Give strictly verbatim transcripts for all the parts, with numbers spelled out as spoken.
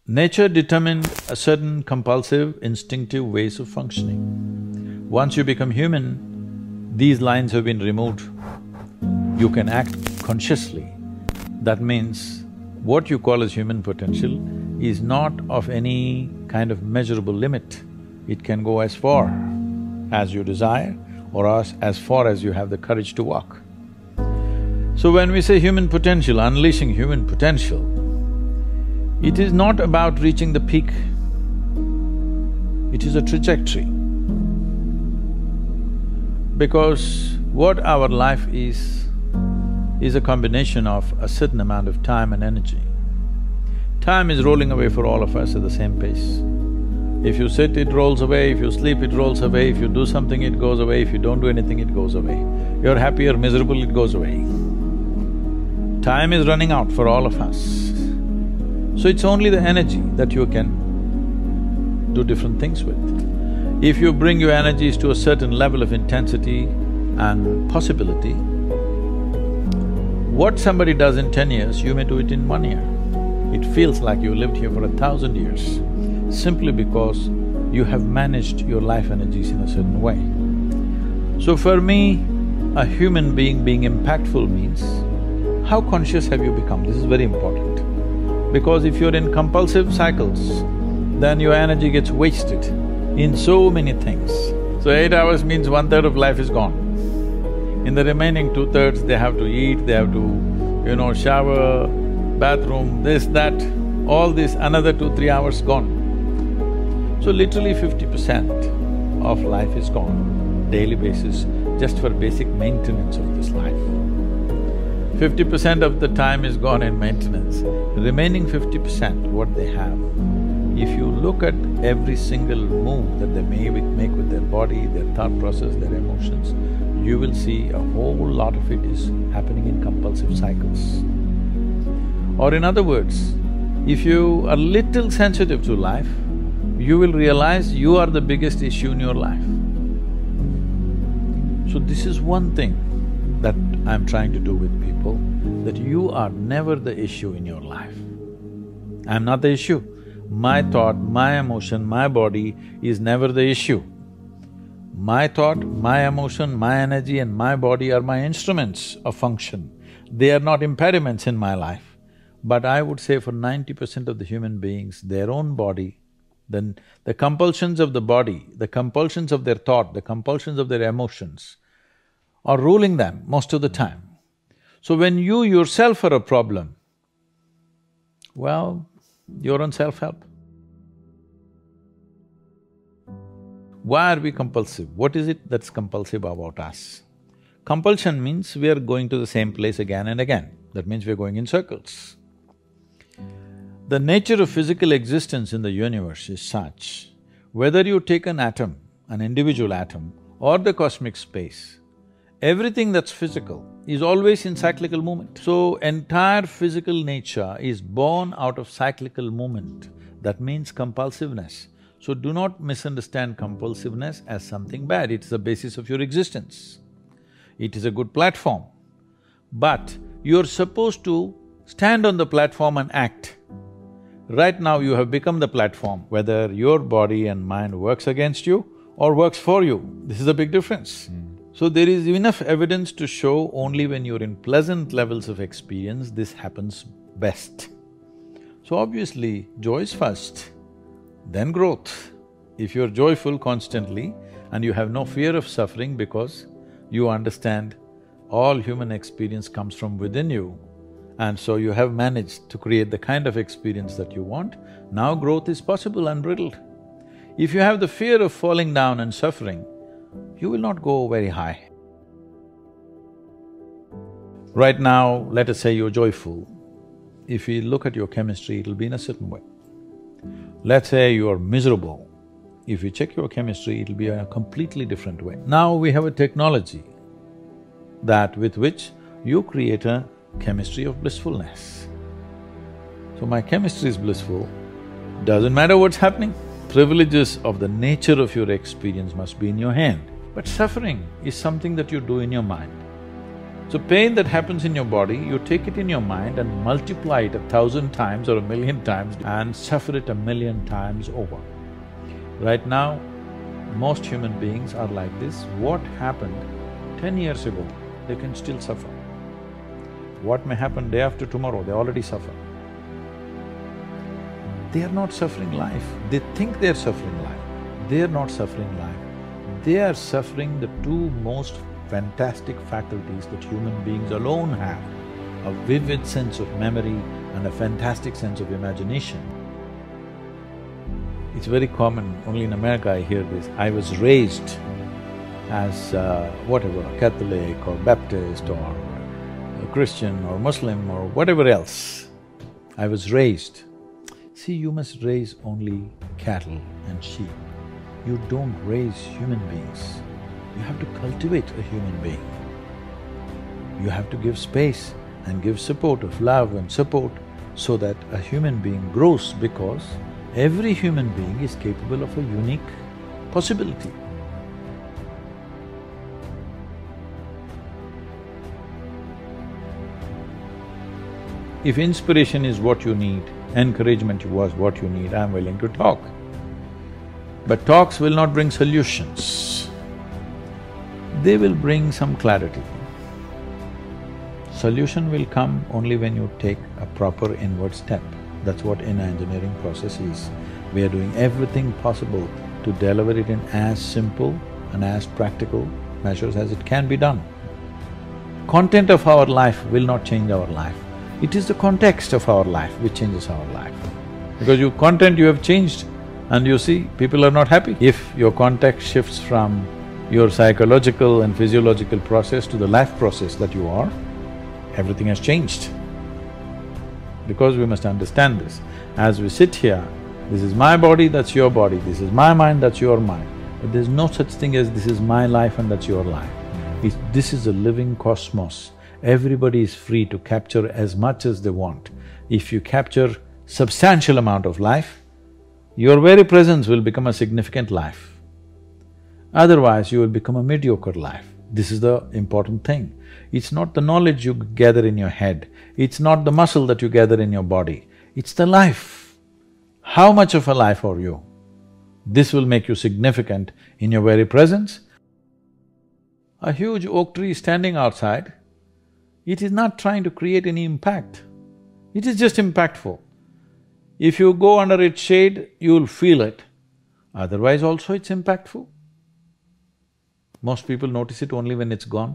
Nature determined a certain compulsive, instinctive ways of functioning. Once you become human, these lines have been removed. You can act consciously. That means what you call as human potential is not of any kind of measurable limit. It can go as far as you desire or as, as far as you have the courage to walk. So when we say human potential, unleashing human potential, it is not about reaching the peak, it is a trajectory. Because what our life is, is a combination of a certain amount of time and energy. Time is rolling away for all of us at the same pace. If you sit, it rolls away, if you sleep, it rolls away, if you do something, it goes away, if you don't do anything, it goes away. You're happy or miserable, it goes away. Time is running out for all of us. So it's only the energy that you can do different things with. If you bring your energies to a certain level of intensity and possibility, what somebody does in ten years, you may do it in one year. It feels like you lived here for a thousand years, simply because you have managed your life energies in a certain way. So for me, a human being being impactful means, how conscious have you become? This is very important. Because if you're in compulsive cycles, then your energy gets wasted in so many things. So eight hours means one-third of life is gone. In the remaining two-thirds, they have to eat, they have to, you know, shower, bathroom, this, that, all this, another two, three hours gone. So literally fifty percent of life is gone, daily basis, just for basic maintenance of this life. Fifty percent of the time is gone in maintenance. The remaining fifty percent, what they have, if you look at every single move that they may make with their body, their thought process, their emotions, you will see a whole lot of it is happening in compulsive cycles. Or in other words, if you are little sensitive to life, you will realize you are the biggest issue in your life. So this is one thing that I'm trying to do with people, that you are never the issue in your life. I'm not the issue. My thought, my emotion, my body is never the issue. My thought, my emotion, my energy and my body are my instruments of function. They are not impediments in my life. But I would say for ninety percent of the human beings, their own body, then the compulsions of the body, the compulsions of their thought, the compulsions of their emotions are ruling them most of the time. So when you yourself are a problem, well, you're on self-help. Why are we compulsive? What is it that's compulsive about us? Compulsion means we are going to the same place again and again. That means we're going in circles. The nature of physical existence in the universe is such, whether you take an atom, an individual atom, or the cosmic space, everything that's physical is always in cyclical movement. So, entire physical nature is born out of cyclical movement. That means compulsiveness. So, do not misunderstand compulsiveness as something bad, it's the basis of your existence. It is a good platform. But you're supposed to stand on the platform and act. Right now you have become the platform, whether your body and mind works against you or works for you. This is a big difference. Mm. So there is enough evidence to show only when you're in pleasant levels of experience, this happens best. So obviously, joy is first, then growth. If you're joyful constantly and you have no fear of suffering because you understand all human experience comes from within you, and so you have managed to create the kind of experience that you want, now growth is possible, unbridled. If you have the fear of falling down and suffering, you will not go very high. Right now, let us say you're joyful. If we look at your chemistry, it'll be in a certain way. Let's say you're miserable. If you check your chemistry, it'll be a completely different way. Now we have a technology that with which you create a chemistry of blissfulness. So my chemistry is blissful, doesn't matter what's happening. Privileges of the nature of your experience must be in your hand. But suffering is something that you do in your mind. So pain that happens in your body, you take it in your mind and multiply it a thousand times or a million times and suffer it a million times over. Right now, most human beings are like this. What happened ten years ago, they can still suffer. What may happen day after tomorrow, they already suffer. They are not suffering life, they think they're suffering life. They are not suffering life. They are suffering the two most fantastic faculties that human beings alone have, a vivid sense of memory and a fantastic sense of imagination. It's very common, only in America I hear this. I was raised as uh, whatever, Catholic or Baptist or Christian or Muslim or whatever else. I was raised. See, you must raise only cattle and sheep. You don't raise human beings. You have to cultivate a human being. You have to give space and give support of love and support so that a human being grows, because every human being is capable of a unique possibility. If inspiration is what you need, encouragement was what you need, I'm willing to talk. But talks will not bring solutions. They will bring some clarity. Solution will come only when you take a proper inward step. That's what inner engineering process is. We are doing everything possible to deliver it in as simple and as practical measures as it can be done. Content of our life will not change our life. It is the context of our life which changes our life. Because your content you have changed and you see, people are not happy. If your context shifts from your psychological and physiological process to the life process that you are, everything has changed. Because we must understand this. As we sit here, this is my body, that's your body, this is my mind, that's your mind. But there's no such thing as this is my life and that's your life. It's, this is a living cosmos. Everybody is free to capture as much as they want. If you capture substantial amount of life, your very presence will become a significant life. Otherwise, you will become a mediocre life. This is the important thing. It's not the knowledge you gather in your head, it's not the muscle that you gather in your body, it's the life. How much of a life are you? This will make you significant in your very presence. A huge oak tree standing outside, it is not trying to create any impact, it is just impactful. If you go under its shade, you'll feel it, otherwise also it's impactful. Most people notice it only when it's gone.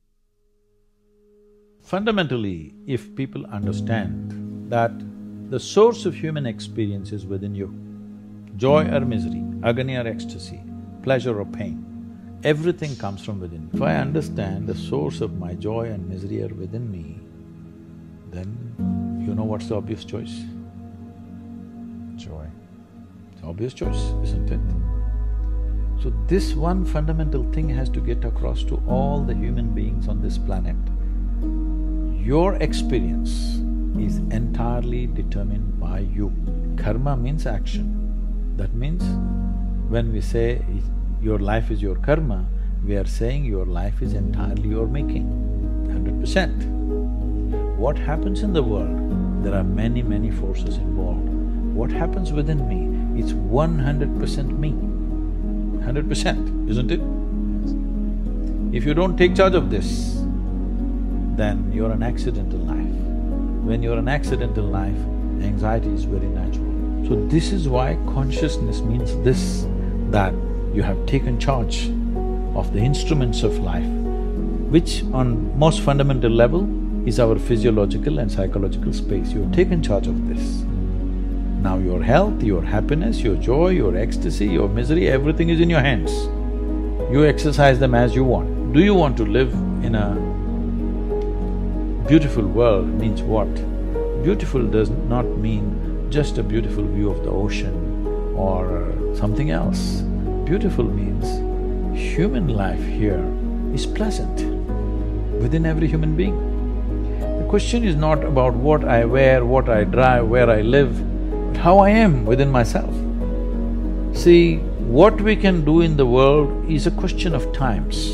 Fundamentally, if people understand that the source of human experience is within you, joy or misery, agony or ecstasy, pleasure or pain, everything comes from within. If I understand the source of my joy and misery are within me, then you know what's the obvious choice? Joy. It's the obvious choice, isn't it? So this one fundamental thing has to get across to all the human beings on this planet. Your experience is entirely determined by you. Karma means action. That means when we say your life is your karma, we are saying your life is entirely your making, hundred percent. What happens in the world, there are many, many forces involved. What happens within me, it's one hundred percent me, hundred percent, isn't it? If you don't take charge of this, then you're an accidental life. When you're an accidental life, anxiety is very natural. So this is why consciousness means this, that you have taken charge of the instruments of life, which on most fundamental level is our physiological and psychological space. You have taken charge of this. Now your health, your happiness, your joy, your ecstasy, your misery, everything is in your hands. You exercise them as you want. Do you want to live in a beautiful world means what? Beautiful does not mean just a beautiful view of the ocean or something else. Beautiful means human life here is pleasant within every human being. The question is not about what I wear, what I drive, where I live, but how I am within myself. See, what we can do in the world is a question of times.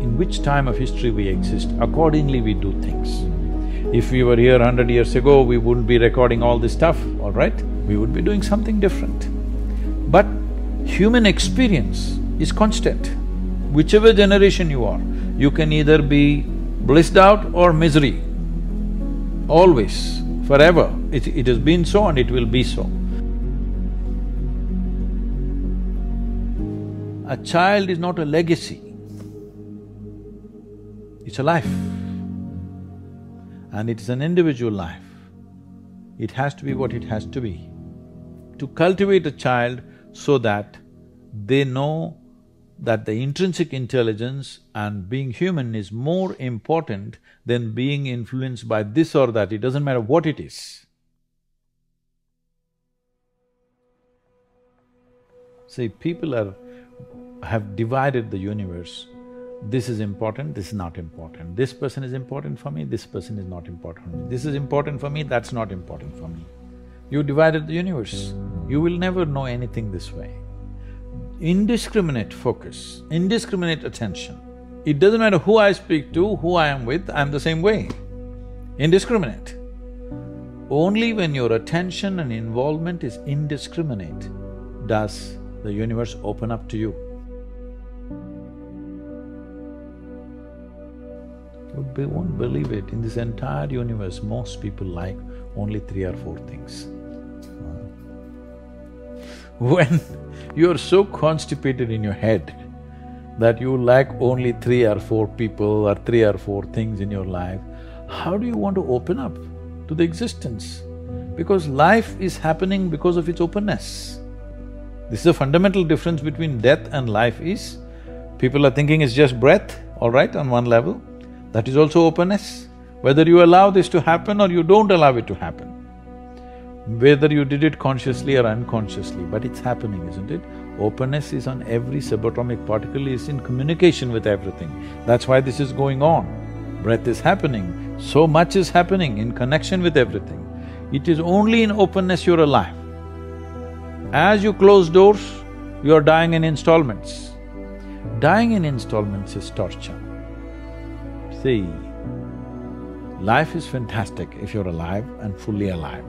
in which time of history we exist, accordingly we do things. If we were here hundred years ago, we wouldn't be recording all this stuff, all right? We would be doing something different. But human experience is constant. Whichever generation you are, you can either be blissed out or misery. Always, forever. It, it has been so and it will be so. A child is not a legacy, it's a life. And it's an individual life. It has to be what it has to be. To cultivate a child so that they know that the intrinsic intelligence and being human is more important than being influenced by this or that, it doesn't matter what it is. See, people are… have divided the universe. This is important, this is not important. This person is important for me, this person is not important for me. This is important for me, that's not important for me. You divided the universe. You will never know anything this way. Indiscriminate focus, indiscriminate attention. It doesn't matter who I speak to, who I am with, I'm the same way. Indiscriminate. Only when your attention and involvement is indiscriminate does the universe open up to you. You won't believe it, in this entire universe, most people like only three or four things. When you're so constipated in your head that you like only three or four people or three or four things in your life, how do you want to open up to the existence? Because life is happening because of its openness. This is a fundamental difference between death and life is, people are thinking it's just breath, all right, on one level. That is also openness. Whether you allow this to happen or you don't allow it to happen, whether you did it consciously or unconsciously, but it's happening, isn't it? Openness is on every subatomic particle, is in communication with everything. That's why this is going on. Breath is happening, so much is happening in connection with everything. It is only in openness you're alive. As you close doors, you're dying in installments. Dying in installments is torture. See, life is fantastic if you're alive and fully alive.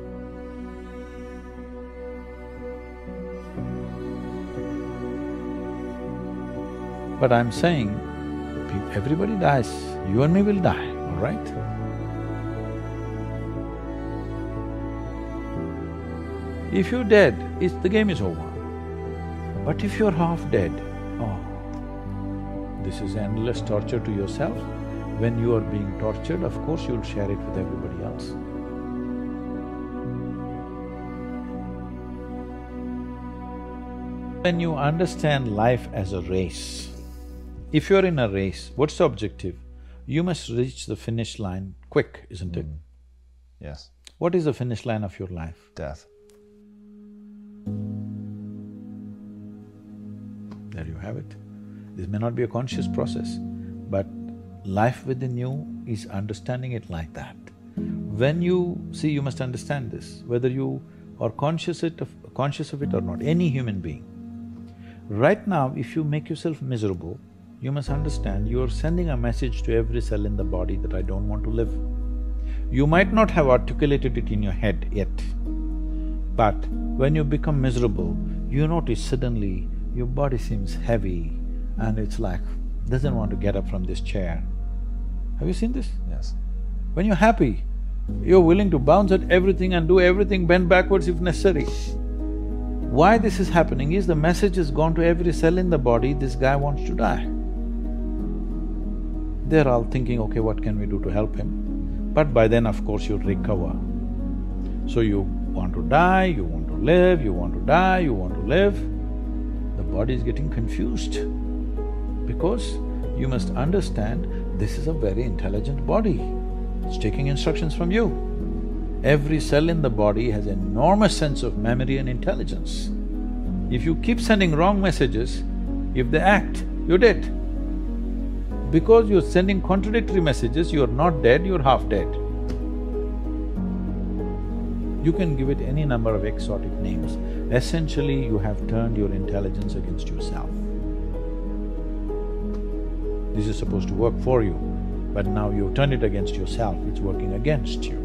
But I'm saying, everybody dies, you and me will die, all right? If you're dead, it's… the game is over. But if you're half dead, oh, this is endless torture to yourself. When you are being tortured, of course you'll share it with everybody else. When you understand life as a race, if you're in a race, what's the objective? You must reach the finish line quick, isn't it? Mm. Yes. What is the finish line of your life? Death. There you have it. This may not be a conscious process, but life within you is understanding it like that. When you… see, you must understand this, whether you are conscious it of, conscious of it or not, any human being. Right now, if you make yourself miserable, you must understand you are sending a message to every cell in the body that I don't want to live. You might not have articulated it in your head yet, but when you become miserable, you notice suddenly your body seems heavy and it's like, doesn't want to get up from this chair. Have you seen this? Yes. When you're happy, you're willing to bounce at everything and do everything, bend backwards if necessary. Why this is happening is the message has gone to every cell in the body, this guy wants to die. They're all thinking, okay, what can we do to help him? But by then, of course, you'll recover. So you want to die, you want to live, you want to die, you want to live. The body is getting confused because you must understand this is a very intelligent body. It's taking instructions from you. Every cell in the body has an enormous sense of memory and intelligence. If you keep sending wrong messages, if they act, you're dead. Because you're sending contradictory messages, you're not dead, you're half dead. You can give it any number of exotic names. Essentially, you have turned your intelligence against yourself. This is supposed to work for you, but now you turn it against yourself, it's working against you.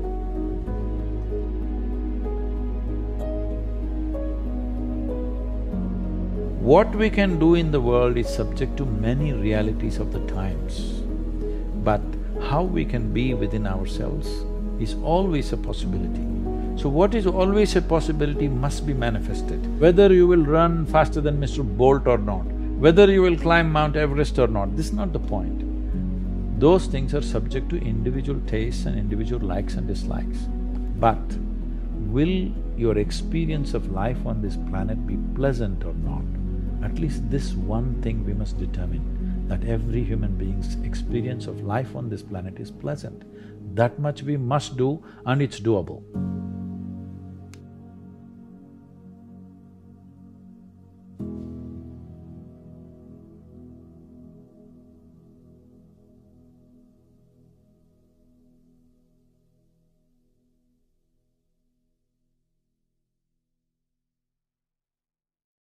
What we can do in the world is subject to many realities of the times, but how we can be within ourselves is always a possibility. So what is always a possibility must be manifested. Whether you will run faster than Mister Bolt or not, whether you will climb Mount Everest or not, this is not the point. Those things are subject to individual tastes and individual likes and dislikes. But will your experience of life on this planet be pleasant or not? At least this one thing we must determine, that every human being's experience of life on this planet is pleasant. That much we must do, and it's doable.